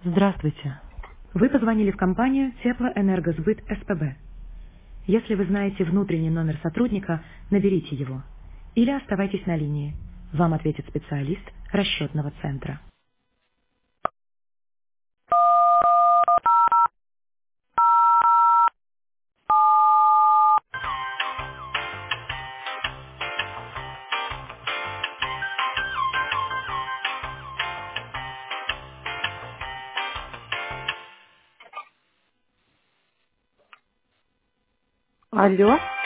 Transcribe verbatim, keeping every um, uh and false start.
Здравствуйте. Вы позвонили в компанию Теплоэнергосбыт СПБ. Если вы знаете внутренний номер сотрудника, наберите его. Или оставайтесь на линии. Вам ответит специалист расчетного центра. Алло.